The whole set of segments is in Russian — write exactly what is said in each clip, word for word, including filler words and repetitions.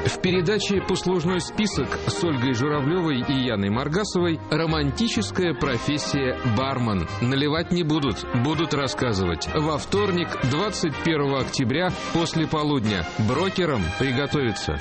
В передаче «Послужной список» с Ольгой Журавлевой и Яной Маргасовой романтическая профессия бармен. Наливать не будут, будут рассказывать. Во вторник, двадцать первого октября, после полудня. Брокерам приготовиться.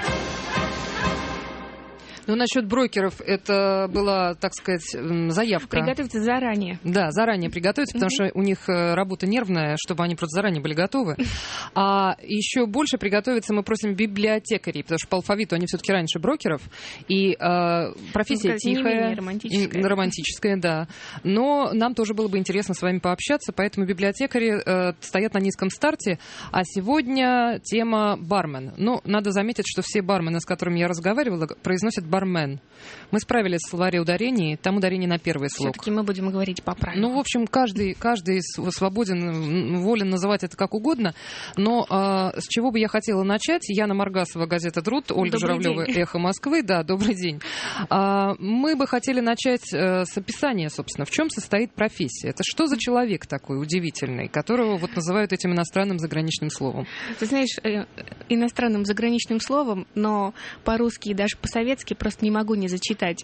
Ну, насчет брокеров, это была, так сказать, заявка. Приготовиться заранее. Да, заранее приготовиться, потому что у них работа нервная, чтобы они просто заранее были готовы. А еще больше приготовиться мы просим библиотекарей, потому что по алфавиту они все-таки раньше брокеров. И э, профессия ну, тихая, романтическая. романтическая, да. Но нам тоже было бы интересно с вами пообщаться, поэтому библиотекари э, стоят на низком старте. А сегодня тема бармен. Ну, надо заметить, что все бармены, с которыми я разговаривала, произносят бармен. Бармен. Мы справились с словарем ударений, там ударение на первый слог. Все-таки мы будем говорить по правилам. Ну, в общем, каждый, каждый свободен, волен называть это как угодно. Но а, с чего бы я хотела начать? Яна Маргасова, газета «Труд», Ольга Журавлева, «Эхо Москвы». Да, добрый день. А, мы бы хотели начать а, с описания, собственно, в чем состоит профессия. Это что за человек такой удивительный, которого вот называют этим иностранным заграничным словом? Ты знаешь, иностранным заграничным словом, но по-русски и даже по-советски просто не могу не зачитать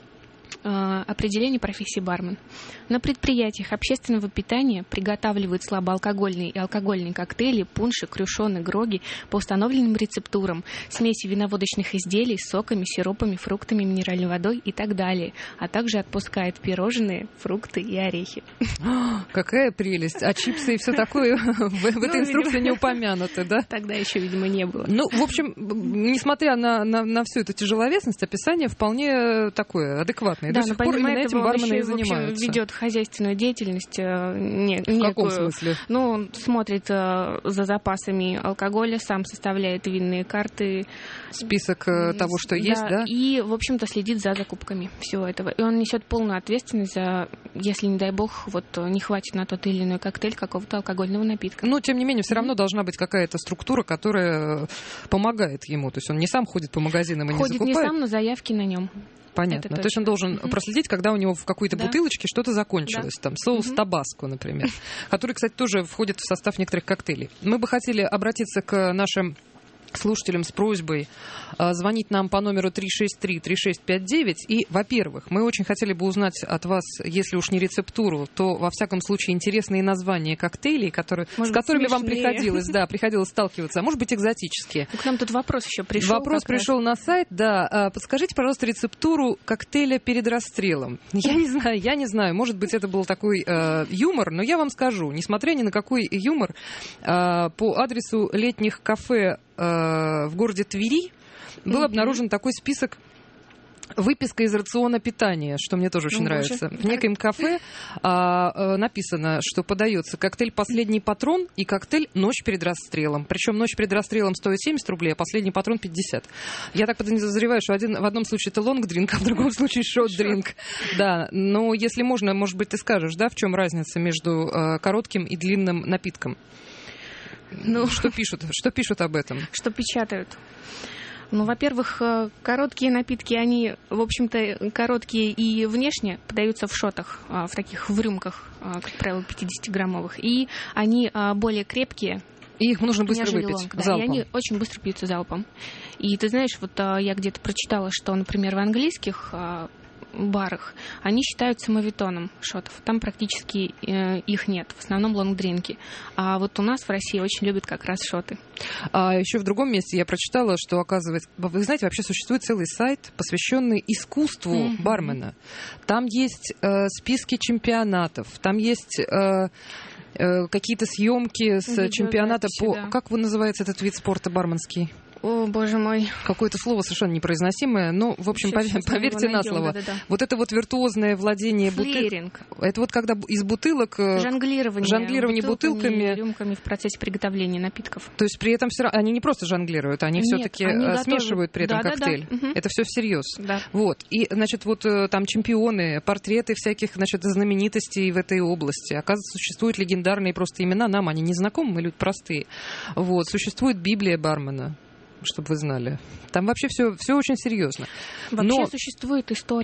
э, определение профессии бармен. На предприятиях общественного питания приготавливают слабоалкогольные и алкогольные коктейли, пунши, крюшоны, гроги по установленным рецептурам, смеси виноводочных изделий с соками, сиропами, фруктами, минеральной водой и так далее, а также отпускает пирожные, фрукты и орехи. Какая прелесть! А чипсы и все такое в этой инструкции не упомянуты, да? Тогда еще, видимо, не было. Ну, в общем, несмотря на, на, на всю эту тяжеловесность, описание вполне такое адекватное. Да, до сих пор именно этим бармены и занимаются. Ведет хозяйственную деятельность. Не, в каком смысле? Ну, он смотрит э, за запасами алкоголя, сам составляет винные карты. Список э, того, что да, есть, да? И, в общем-то, следит за закупками всего этого. И он несет полную ответственность за, если, не дай бог, вот не хватит на тот или иной коктейль какого-то алкогольного напитка. Но, тем не менее, все равно должна быть какая-то структура, которая помогает ему. То есть он не сам ходит по магазинам и не закупает. Ходит не сам, но заявки на нем. Понятно. То есть он должен uh-huh. проследить, когда у него в какой-то да. бутылочке что-то закончилось. Да. Там соус uh-huh. табаско, например, который, кстати, тоже входит в состав некоторых коктейлей. Мы бы хотели обратиться к нашим слушателям с просьбой а, звонить нам по номеру три шесть три три шесть пять девять. И, во-первых, мы очень хотели бы узнать от вас, если уж не рецептуру, то, во всяком случае, интересные названия коктейлей, которые, с которыми вам приходилось, да, приходилось сталкиваться, а может быть, экзотические. К нам тут вопрос еще пришел. Вопрос пришел раз. на сайт, да. А, подскажите, пожалуйста, рецептуру коктейля перед расстрелом. Я не знаю, я не знаю. Может быть, это был такой э, юмор, но я вам скажу, несмотря ни на какой юмор, э, по адресу летних кафе в городе Твери был mm-hmm. обнаружен такой список, выписка из рациона питания, что мне тоже очень oh, нравится. Боже. В некоем кафе а, а, написано, что подается коктейль «Последний патрон» и коктейль «Ночь перед расстрелом». Причем «Ночь перед расстрелом» стоит семьдесят рублей, а «Последний патрон» пятьдесят. Я так подозреваю, что один, в одном случае это лонг-дринк, а в другом случае шот-дринк. Да, но если можно, может быть, ты скажешь, да, в чем разница между а, коротким и длинным напитком? Ну, что пишут? Что пишут об этом? Что печатают? Ну, во-первых, короткие напитки, они, в общем-то, короткие и внешне подаются в шотах, в таких в рюмках, как правило, пятидесятиграммовых. И они более крепкие. И их нужно быстро выпить лонг, да, залпом. И они очень быстро пьются залпом. И ты знаешь, вот я где-то прочитала, что, например, в английских барах, они считаются мовитоном шотов. Там практически э, их нет. В основном лонгдринки. А вот у нас в России очень любят как раз шоты. А еще в другом месте я прочитала, что, оказывается, вы знаете, вообще существует целый сайт, посвященный искусству mm-hmm. бармена. Там есть э, списки чемпионатов, там есть э, э, какие-то съемки с чемпионата по... Да. Как вы называете этот вид спорта барменский? О, боже мой. Какое-то слово совершенно непроизносимое, но, в общем, сейчас, повер... сейчас поверьте на слово. Да, да, да. Вот это вот виртуозное владение бутылками. Это вот когда из бутылок... Жонглирование. Жонглирование бутылками. бутылками. Рюмками в процессе приготовления напитков. То есть при этом все равно... Они не просто жонглируют, они все-таки смешивают при этом да, коктейль. Да, да. Это все всерьез. Да. Вот. И, значит, вот там чемпионы, портреты всяких, значит, знаменитостей в этой области. Оказывается, существуют легендарные просто имена. Нам они не знакомы, мы люди простые. Вот. Существует Библия бармена, чтобы вы знали. Там вообще все, все очень серьезно. Вообще Но... существует история,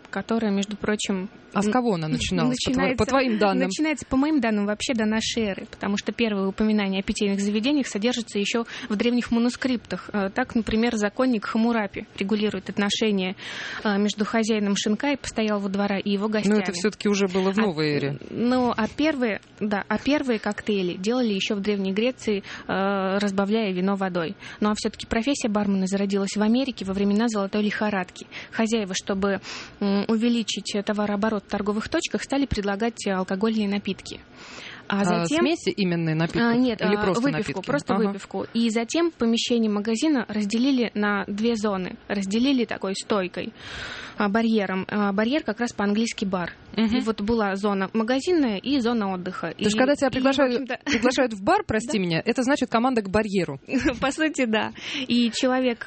которая, между прочим... А с кого она начиналась, по, по твоим данным? Начинается, по моим данным, вообще до нашей эры, потому что первые упоминания о питейных заведениях содержатся еще в древних манускриптах. Так, например, законник Хаммурапи регулирует отношения между хозяином шинка и постоялого двора и его гостями. Но это все-таки уже было в новой а, эре. Ну, а первые, да, а первые коктейли делали еще в Древней Греции, разбавляя вино водой. Ну, а все-таки профессия бармена зародилась в Америке во времена золотой лихорадки. Хозяева, чтобы увеличить товарооборот в торговых точках, стали предлагать алкогольные напитки. А затем... а, смеси именные напитки? А, нет, или просто выпивку, напитки? просто ага. выпивку. И затем помещение магазина разделили на две зоны. Разделили такой стойкой, барьером. Барьер как раз по-английски бар. Угу. И вот была зона магазинная и зона отдыха. То есть, когда тебя приглашают, и, приглашают в бар, прости меня, это значит команда к барьеру? По сути, да. И человек...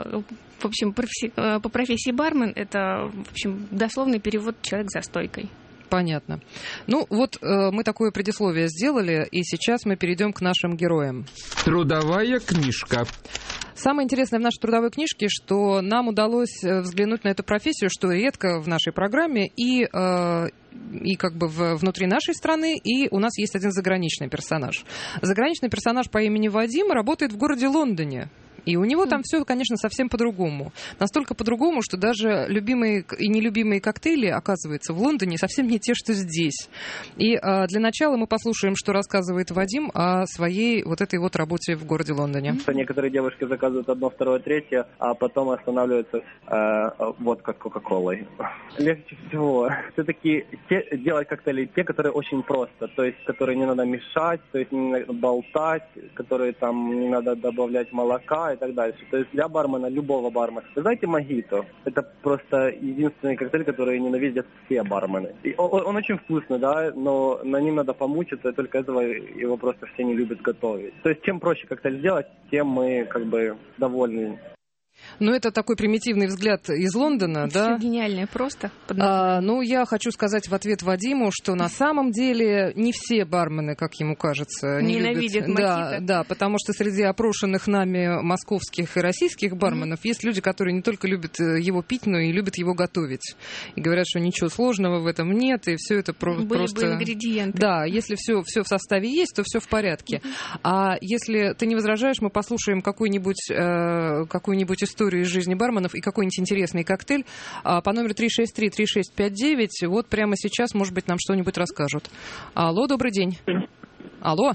В общем, по профессии бармен это, в общем, дословный перевод «человек за стойкой». Понятно. Ну, вот э, мы такое предисловие сделали, и сейчас мы перейдем к нашим героям. Трудовая книжка. Самое интересное в нашей трудовой книжке, что нам удалось взглянуть на эту профессию, что редко в нашей программе, и, э, и как бы в, внутри нашей страны, и у нас есть один заграничный персонаж. Заграничный персонаж по имени Вадим работает в городе Лондоне. И у него там все, конечно, совсем по-другому. Настолько по-другому, что даже любимые и нелюбимые коктейли, оказывается, в Лондоне совсем не те, что здесь. И а, для начала мы послушаем, что рассказывает Вадим о своей вот этой вот работе в городе Лондоне. Некоторые девушки заказывают одно, второе, третье, а потом останавливаются э, водка с Кока-Колой. Легче всего все-таки те, делать коктейли те, которые очень просто, то есть которые не надо мешать, то есть не надо болтать, которые там не надо добавлять молока и так дальше. То есть для бармена, любого бармена. Вы знаете, мохито? Это просто единственный коктейль, который ненавидят все бармены. И он, он очень вкусный, да, но на ним надо помучиться, и только этого его просто все не любят готовить. То есть чем проще коктейль сделать, тем мы как бы довольны. Ну, это такой примитивный взгляд из Лондона, Все да? гениальное просто. А, ну, я хочу сказать в ответ Вадиму, что на самом деле не все бармены, как ему кажется, не ненавидят любят. Да, да, потому что среди опрошенных нами московских и российских барменов mm-hmm. есть люди, которые не только любят его пить, но и любят его готовить. И говорят, что ничего сложного в этом нет, и все это про- Были просто... бы ингредиенты. Да, если все, все в составе есть, то все в порядке. Mm-hmm. А если ты не возражаешь, мы послушаем какую-нибудь, э, какую-нибудь историю из жизни барменов и какой-нибудь интересный коктейль а, по номеру три шесть три три шесть пять девять. Вот прямо сейчас, может быть, нам что-нибудь расскажут. Алло, добрый день. Алло.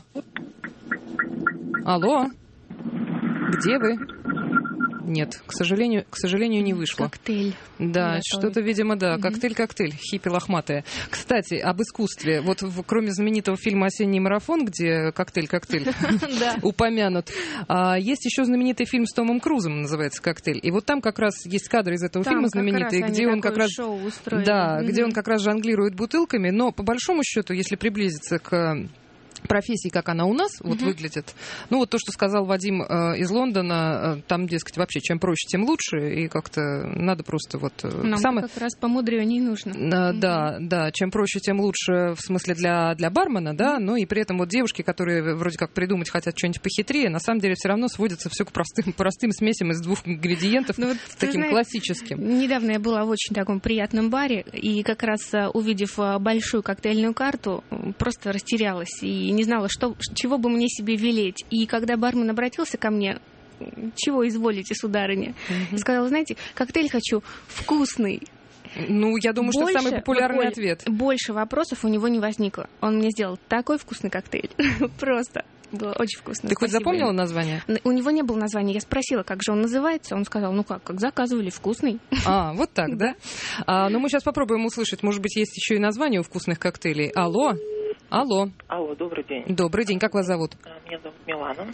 Алло. Где вы? Нет, к сожалению, к сожалению, не вышло. Коктейль. Да, Готовить. что-то, видимо, да. Коктейль-коктейль, хиппи лохматая. Кстати, об искусстве. Вот в, кроме знаменитого фильма «Осенний марафон», где коктейль-коктейль упомянут, есть еще знаменитый фильм с Томом Крузом, называется «Коктейль». И вот там как раз есть кадры из этого фильма знаменитые, где он как раз... Да, где он как раз жонглирует бутылками. Но, по большому счету, если приблизиться к... профессии, как она у нас вот uh-huh. выглядит. Ну, вот то, что сказал Вадим э, из Лондона, э, там, дескать, вообще, чем проще, тем лучше, и как-то надо просто вот... Э, Нам самое... как раз помудрее не нужно. Э, uh-huh. Да, да, чем проще, тем лучше, в смысле, для, для бармена, да, uh-huh. но и при этом вот девушки, которые вроде как придумать хотят что-нибудь похитрее, на самом деле все равно сводится все к простым, простым смесям из двух ингредиентов, ну, вот, таким знаешь, классическим. Недавно я была в очень таком приятном баре, и как раз увидев большую коктейльную карту, просто растерялась и не знала, что, чего бы мне себе велеть. И когда бармен обратился ко мне: чего изволите, сударыня? Mm-hmm. Сказала: знаете, коктейль хочу вкусный. Ну, я думаю, больше, что это самый популярный вот, ответ. Больше вопросов у него не возникло. Он мне сделал такой вкусный коктейль. Просто. Было очень вкусно. Ты Спасибо. Хоть запомнила ему. Название? У него не было названия. Я спросила, как же он называется. Он сказал: ну как, как заказывали, вкусный. А, вот так, да? А, ну, мы сейчас попробуем услышать. Может быть, есть еще и название у вкусных коктейлей. Алло? Алло. Алло, добрый день. Добрый день. Как вас зовут? Меня зовут Милана.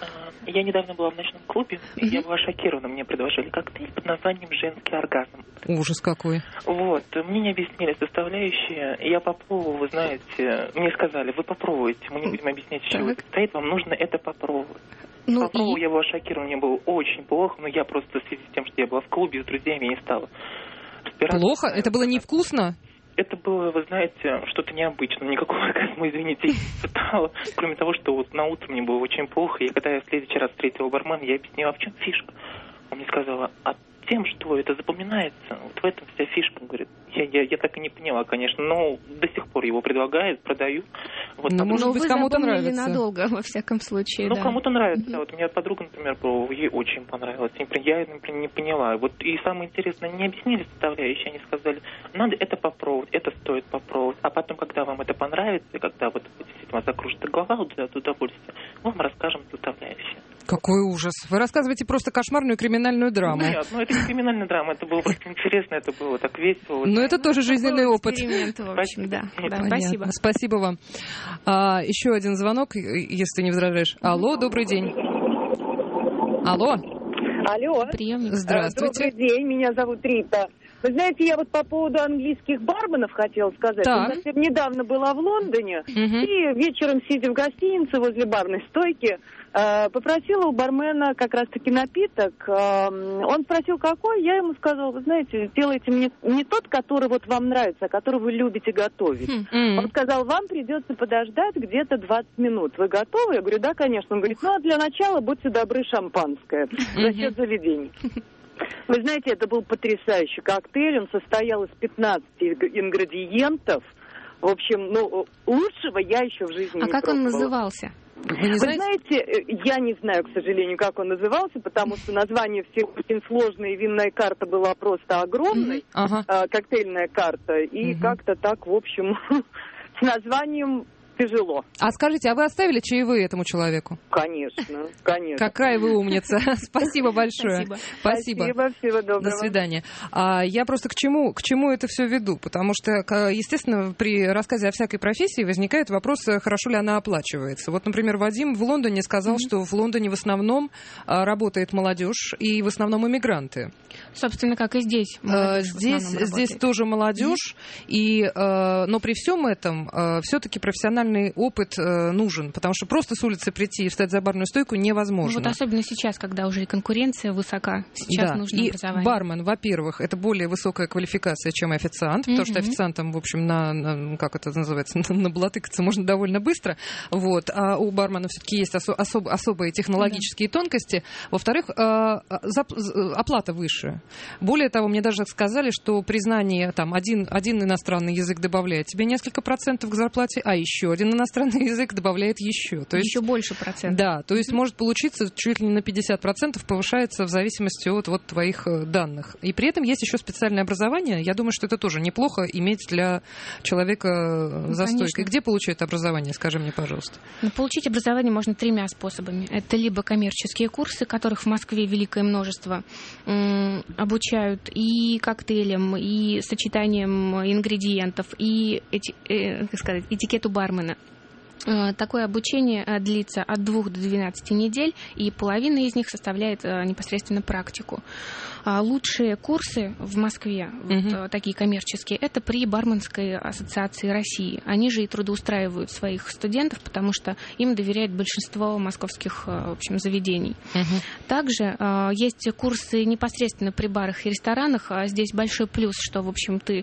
Я недавно была в ночном клубе, и mm-hmm. я была шокирована. Мне предложили коктейль под названием «Женский оргазм». Ужас какой. Вот. Мне не объяснили составляющие. Я попробовала, вы знаете, мне сказали: вы попробуйте, мы не будем объяснять, из чего это состоит, вам нужно это попробовать. Ну Попробовала, и... я была шокирована, мне было очень плохо, но я просто в связи с тем, что я была в клубе с друзьями, я не стала разбираться. Плохо? Это было невкусно? Это было, вы знаете, что-то необычное. Никакого оргазма, извините, я не испытала. Кроме того, что вот на утро мне было очень плохо. И когда я в следующий раз встретила бармена, я объяснила, а в чем фишка. Он мне сказал, а тем, что это запоминается, вот в этом вся фишка, говорит. Я, я, я так и не поняла, конечно, но до сих пор его предлагают, продают. Вот, ну, может быть, кому-то нравится. Надолго, во всяком случае, Ну, да. кому-то нравится, mm-hmm. да. Вот у меня подруга, например, пробовала, ей очень понравилось. Я, например, не поняла. Вот и самое интересное, не объяснили составляющие, они сказали, надо это попробовать, это стоит попробовать. А потом, когда вам это понравится, когда вот действительно закружится голова вот, от удовольствия, мы вам расскажем составляющие. Какой ужас. Вы рассказываете просто кошмарную криминальную драму. Нет, ну это не криминальная драма, это было просто интересно, это было так весело. Ну это тоже жизненный опыт. Эксперимент, в общем, да. да спасибо. Спасибо вам. А, еще один звонок, если ты не возражаешь. Алло, добрый день. Алло. Алло. Приемник. Здравствуйте. Добрый день, меня зовут Рита. Вы знаете, я вот по поводу английских барменов хотела сказать. Так. Я совсем недавно была в Лондоне, угу. и вечером, сидя в гостинице возле барной стойки, э, попросила у бармена как раз-таки напиток. Э, он спросил, какой, я ему сказала, вы знаете, делайте мне не тот, который вот вам нравится, а который вы любите готовить. Mm-hmm. Он сказал, вам придется подождать где-то двадцать минут. Вы готовы? Я говорю, да, конечно. Он говорит, ну, а для начала будьте добры, шампанское за счет заведений. Вы знаете, это был потрясающий коктейль. Он состоял из пятнадцати ингредиентов. В общем, ну, лучшего я еще в жизни а не пробовала. А как он назывался? Вы, не Вы знаете? знаете, я не знаю, к сожалению, как он назывался, потому что название все очень сложное, и винная карта была просто огромной, mm-hmm. ага. э, коктейльная карта, и mm-hmm. как-то так, в общем, с названием тяжело. А скажите, а вы оставили чаевые этому человеку? Конечно, конечно. Какая вы умница. Спасибо большое. Спасибо. Спасибо. Спасибо, всего доброго. До свидания. А, я просто к чему, к чему это все веду? Потому что, естественно, при рассказе о всякой профессии возникает вопрос, хорошо ли она оплачивается. Вот, например, Вадим в Лондоне сказал, mm-hmm. что в Лондоне в основном работает молодежь и в основном иммигранты. Собственно, как и здесь. Здесь, здесь тоже молодежь, mm-hmm. и, но при всем этом все-таки профессиональный опыт э, нужен, потому что просто с улицы прийти и встать за барную стойку невозможно. Ну, вот особенно сейчас, когда уже и конкуренция высока, сейчас да. нужно и образование. Бармен, во-первых, это более высокая квалификация, чем официант, mm-hmm. потому что официантам, в общем, на, на как это называется, на, наблатыкаться можно довольно быстро, вот, а у бармена все-таки есть осо- особ- особые технологические mm-hmm. тонкости. Во-вторых, э, зап- оплата выше. Более того, мне даже сказали, что признание, там, один, один иностранный язык добавляет тебе несколько процентов к зарплате, а еще один иностранный язык добавляет еще. То есть, еще больше процентов. Да, то есть mm-hmm. может получиться чуть ли не на пятьдесят процентов повышается в зависимости от вот твоих данных. И при этом есть еще специальное образование. Я думаю, что это тоже неплохо иметь для человека ну, за стойкой. Где получают образование, скажи мне, пожалуйста? Ну, получить образование можно тремя способами. Это либо коммерческие курсы, которых в Москве великое множество, м- обучают и коктейлям, и сочетанием ингредиентов, и эти, э, как сказать, этикету бармена. Такое обучение длится от двух до двенадцати недель, и половина из них составляет непосредственно практику. Лучшие курсы в Москве, mm-hmm. вот такие коммерческие, это при Барменской ассоциации России. Они же и трудоустраивают своих студентов, потому что им доверяет большинство московских, в общем, заведений. Mm-hmm. Также есть курсы непосредственно при барах и ресторанах. Здесь большой плюс, что, в общем, ты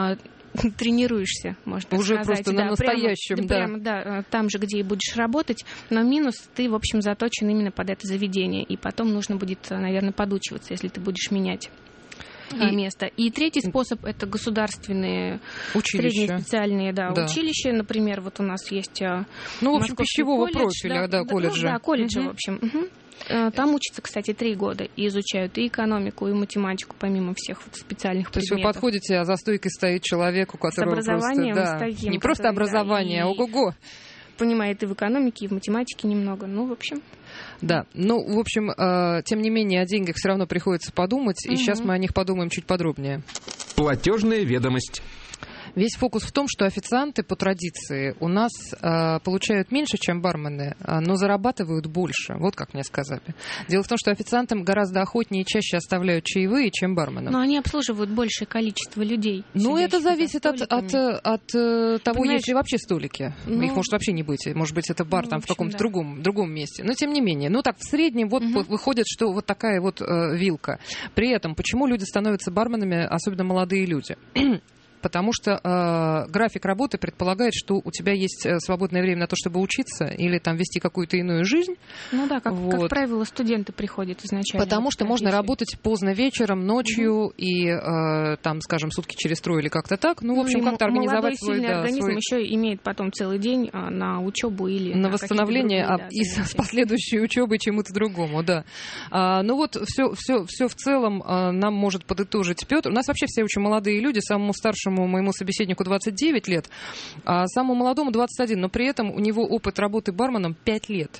тренируешься, можно уже сказать. Уже просто да, на настоящем, прямо, да. Прямо, да. Там же, где и будешь работать, но минус, ты, в общем, заточен именно под это заведение, и потом нужно будет, наверное, подучиваться, если ты будешь менять и... место. И третий способ — это государственные училища. Средние специальные да, да. училища. Например, вот у нас есть ну, в общем, пищевого колледж, профиля, да, да, колледжа. Ну, да, колледжа, угу. в общем. Угу. Там учатся, кстати, три года и изучают и экономику, и математику, помимо всех вот специальных То предметов. есть вы подходите, а за стойкой стоит человек, у которого с образованием просто... Да, стоим, не просто образование, да, а ого-го. Понимает и в экономике, и в математике немного. Ну, в общем... Да, ну, в общем, э, тем не менее, о деньгах все равно приходится подумать, угу. и сейчас мы о них подумаем чуть подробнее. Платежная ведомость. Весь фокус в том, что официанты по традиции у нас э, получают меньше, чем бармены, э, но зарабатывают больше. Вот как мне сказали. Дело в том, что официантам гораздо охотнее и чаще оставляют чаевые, чем барменам. Но они обслуживают большее количество людей. Ну, это зависит от, от, от, от того, Понимаешь, есть ли вообще столики. Ну, их может вообще не быть. Может быть, это бар ну, там в, общем, в каком-то да. другом, другом месте. Но тем не менее. Ну, так, в среднем вот угу. выходит, что вот такая вот э, вилка. При этом, почему люди становятся барменами, особенно молодые люди? потому что э, график работы предполагает, что у тебя есть свободное время на то, чтобы учиться или там вести какую-то иную жизнь. Ну да, как, вот. как правило, студенты приходят изначально. Потому что можно работать поздно вечером, ночью угу. и э, там, скажем, сутки через трое или как-то так. Ну, в общем, ну, как-то организовать свой... Молодой, сильный да, организм свой... еще имеет потом целый день а, на учебу или... На, на восстановление другие, а, да, и с последующей учебой чему-то другому, да. А, ну вот все, все, все в целом а, нам может подытожить Петр. У нас вообще все очень молодые люди. Самому старшему моему собеседнику двадцать девять лет, а самому молодому двадцать один. Но при этом у него опыт работы барменом пять лет.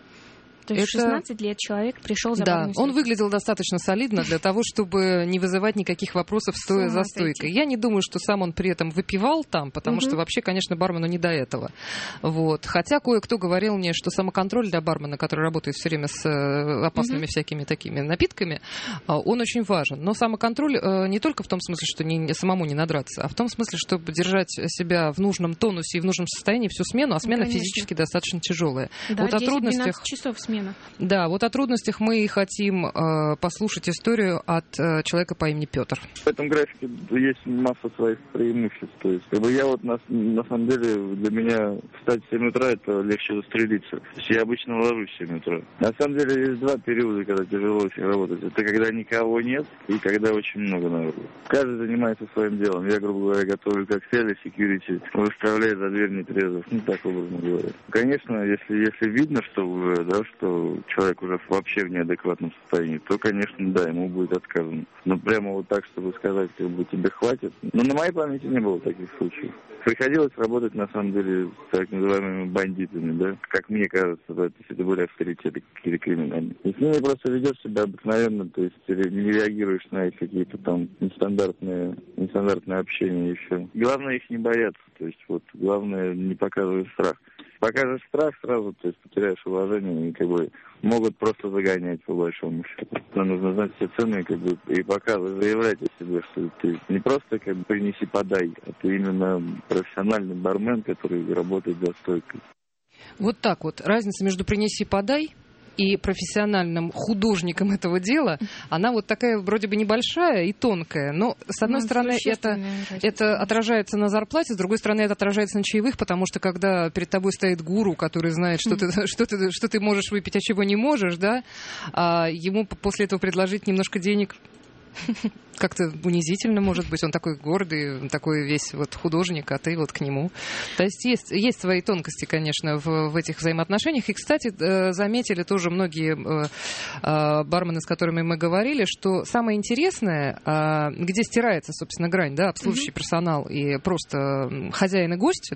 То есть это... шестнадцать лет человек пришел за Да, он выглядел достаточно солидно для того, чтобы не вызывать никаких вопросов, стоя за стойкой. Я не думаю, что сам он при этом выпивал там, потому угу. что вообще, конечно, бармену не до этого. Вот. Хотя кое-кто говорил мне, что самоконтроль для бармена, который работает все время с опасными угу. всякими такими напитками, он очень важен. Но самоконтроль не только в том смысле, что не, самому не надраться, а в том смысле, чтобы держать себя в нужном тонусе и в нужном состоянии всю смену, а смена конечно. Физически достаточно тяжелая. Да, вот о трудностях... часов смены. Да, вот о трудностях мы и хотим э, послушать историю от э, человека по имени Петр. В этом графике есть масса своих преимуществ. То есть, как бы я вот на, на самом деле, для меня встать в семь утра это легче застрелиться. То есть я обычно ложусь в семь утра. На самом деле есть два периода, когда тяжело очень работать. Это когда никого нет и когда очень много народу. Каждый занимается своим делом. Я, грубо говоря, готовлю коктейли, секьюрити, выставляю за дверь нетрезвых. Ну, так образно говоря. Конечно, если, если видно, что уже, да, что человек уже вообще в неадекватном состоянии, то, конечно, да, ему будет отказано. Но прямо вот так, чтобы сказать, как бы тебе хватит. Но на моей памяти не было таких случаев. Приходилось работать, на самом деле, с так называемыми бандитами, да. Как мне кажется, это, это были авторитеты какие-то криминальные. И с ними просто ведешь себя обыкновенно, то есть не реагируешь на их какие-то там нестандартные, нестандартные общения и все. Главное их не бояться, то есть вот главное не показывать страх. Покажешь страх сразу, то есть потеряешь уважение и как бы могут просто загонять по большому счету. Нужно знать все цены как бы, и показывать, заявлять о себе, что ты не просто как бы принеси-подай, а ты именно профессиональный бармен, который работает за стойкой. Вот так вот. Разница между принеси-подай и профессиональным художником этого дела, она вот такая вроде бы небольшая и тонкая, но с одной ну, стороны это, это отражается на зарплате, с другой стороны это отражается на чаевых, потому что когда перед тобой стоит гуру, который знает, что, mm-hmm. ты, что, ты, что ты можешь выпить, а чего не можешь, да, а ему после этого предложить немножко денег как-то унизительно, может быть, он такой гордый, такой весь вот художник, а ты вот к нему. То есть есть, есть свои тонкости, конечно, в, в этих взаимоотношениях. И, кстати, заметили тоже многие бармены, с которыми мы говорили, что самое интересное, где стирается, собственно, грань, да, обслуживающий mm-hmm. персонал и просто хозяин и гость,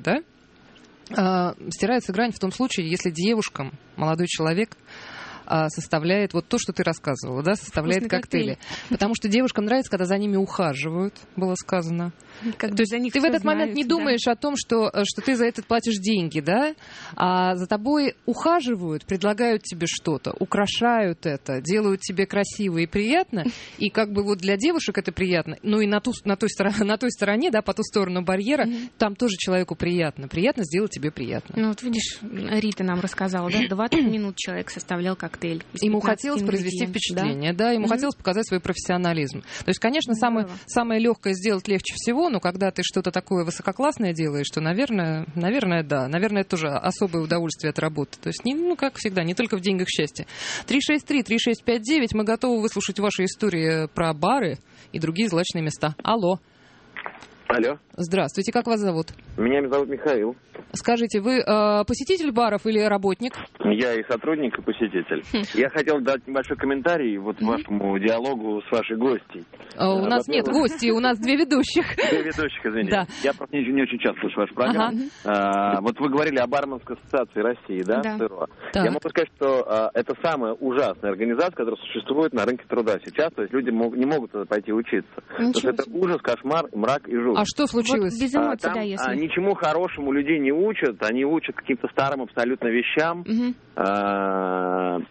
да, стирается грань в том случае, если девушкам молодой человек составляет вот то, что ты рассказывала, да, составляет коктейли. Коктейль. Потому что девушкам нравится, когда за ними ухаживают, было сказано. Когда то есть ты в этот знают, момент не да. думаешь о том, что, что ты за это платишь деньги, да, а за тобой ухаживают, предлагают тебе что-то, украшают это, делают тебе красиво и приятно, и как бы вот для девушек это приятно, ну и на, ту, на, той, стороне, на той стороне, да, по ту сторону барьера, mm-hmm. там тоже человеку приятно, приятно сделать тебе приятно. Ну вот видишь, Рита нам рассказала, да, двадцать минут человек составлял коктейль. Ему хотелось произвести впечатление, да, да ему mm-hmm. хотелось показать свой профессионализм. То есть, конечно, самое, самое легкое сделать легче всего, но когда ты что-то такое высококлассное делаешь, то, наверное, наверное, да, наверное, это тоже особое удовольствие от работы. То есть, не, ну, как всегда, не только в деньгах счастье. три шесть три три шесть пять девять, мы готовы выслушать ваши истории про бары и другие злачные места. Алло. Алло. Здравствуйте, как вас зовут? Меня зовут Михаил. Скажите, вы э, посетитель баров или работник? Я и сотрудник, и посетитель. Я хотел дать небольшой комментарий вот вашему диалогу с вашей гостьей. А, у нас нет гостей, у нас две ведущих. Две ведущих, извините. Да. Я просто не, не очень часто слышу вашу программу. Ага. А, вот вы говорили о барменской ассоциации России, да? Да. Я могу сказать, что а, это самая ужасная организация, которая существует на рынке труда сейчас. То есть люди мог, не могут туда пойти учиться. Ничего. Потому что это ужас, кошмар, мрак и жуть. А что случилось? Вот без эмоций, а, там, да, если... а, ничему хорошему людей не учат. Они учат каким-то старым абсолютно вещам. Угу. А,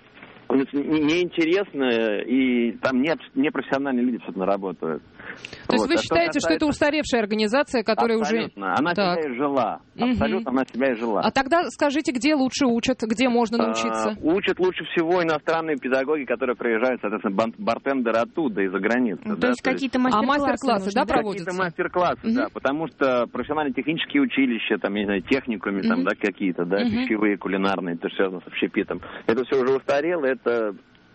неинтересно, и там не, не профессиональные люди, собственно, работают. То есть вот. Вы а считаете, что, что это устаревшая организация, которая абсолютно. уже... Она так. себя и жила. Абсолютно угу. она себя и жила. А тогда скажите, где лучше учат, где можно научиться? А, учат лучше всего иностранные педагоги, которые приезжают, соответственно, бартендеры оттуда, из-за границы. То да? есть какие-то мастер-классы, а мастер-классы да, проводятся? Какие-то мастер-классы, угу. да, потому что профессионально-технические училища, там, я не знаю, техникуми, угу. там, да, какие-то, да, угу. пищевые, кулинарные, это связано с общепитом. Это все уже устарело, это,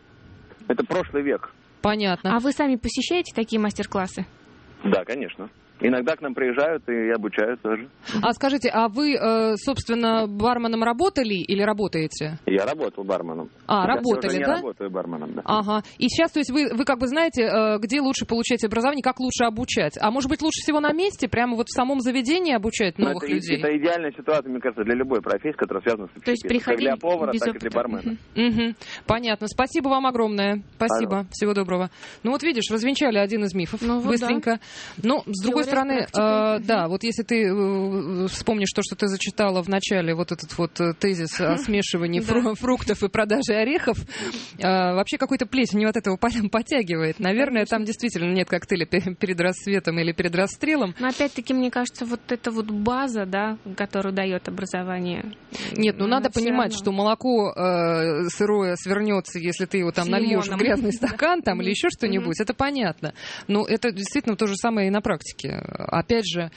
это прошлый век. Понятно. А вы сами посещаете такие мастер-классы? Да, конечно. Иногда к нам приезжают и обучают тоже. А скажите, а вы, собственно, барменом работали или работаете? Я работал барменом. А, сейчас работали, я уже да? Я работаю барменом, да. Ага. И сейчас, то есть вы, вы как бы знаете, где лучше получать образование, как лучше обучать? А может быть, лучше всего на месте, прямо вот в самом заведении обучать новых это, людей? Это идеальная ситуация, мне кажется, для любой профессии, которая связана с общепитом. То есть приходить как для повара, без так опыта. и для бармена. Угу. Угу. Понятно. Спасибо вам огромное. Спасибо. Алло. Всего доброго. Ну вот видишь, развенчали один из мифов ну, вот быстренько. Да. Но, с другой Теория стороны... Да, вот если ты э, вспомнишь то, что ты зачитала в начале, вот этот вот тезис о смешивании фру- фруктов и продаже орехов, э, вообще какой-то плесень от этого потягивает. Наверное, там действительно нет коктейля перед рассветом или перед расстрелом. Но опять-таки, мне кажется, вот эта вот база, да, которую дает образование. Нет, ну надо понимать, равно. Что молоко э, сырое свернется, если ты его там нальешь в грязный стакан там, или еще что-нибудь, это понятно. Но это действительно то же самое и на практике. Опять же,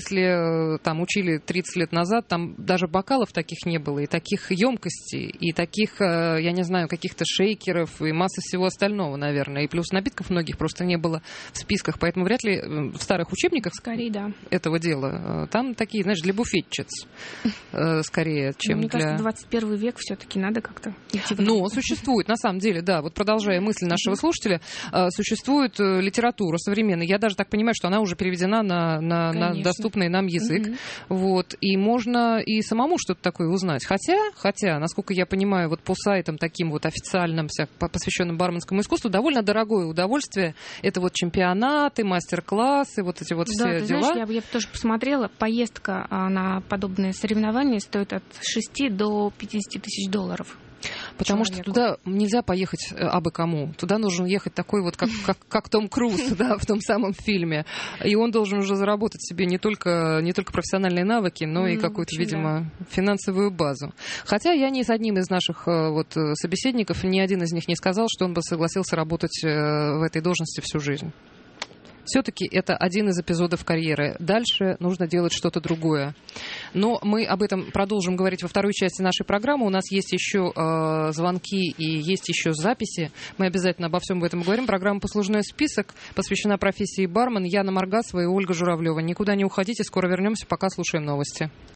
если там учили тридцать лет назад, там даже бокалов таких не было, и таких емкостей, и таких, я не знаю, каких-то шейкеров, и масса всего остального, наверное. И плюс напитков многих просто не было в списках, поэтому вряд ли в старых учебниках скорее, да. этого дела. Там такие, знаешь, для буфетчиц скорее, чем Мне для... Мне кажется, двадцать первый век все-таки надо как-то идти в Ну, существует, на самом деле, да. Вот продолжая мысль нашего слушателя, существует литература современная. Я даже так понимаю, что она уже переведена на, на, на доступный нам язык. Mm-hmm. Вот. И можно и самому что-то такое узнать. Хотя, хотя, насколько я понимаю, вот по сайтам таким вот официальным, посвященным барменскому искусству, довольно дорогое удовольствие. Это вот чемпионаты, мастер-классы, вот эти вот да, все ты дела. Знаешь, я, я тоже посмотрела, поездка на подобные соревнования стоит от шести до пятидесяти тысяч долларов. Потому человеку. Что туда нельзя поехать абы кому. Туда нужен ехать такой вот, как, как, как Том Круз, да, в том самом фильме. И он должен уже заработать себе не только, не только профессиональные навыки, но и какую-то, видимо, финансовую базу. Хотя я ни с одним из наших вот собеседников, ни один из них не сказал, что он бы согласился работать в этой должности всю жизнь. Все-таки это один из эпизодов карьеры. Дальше нужно делать что-то другое. Но мы об этом продолжим говорить во второй части нашей программы. У нас есть еще э, звонки и есть еще записи. Мы обязательно обо всем об этом говорим. Программа «Послужной список» посвящена профессии бармен. Яна Маргасова и Ольга Журавлева. Никуда не уходите, скоро вернемся, пока слушаем новости.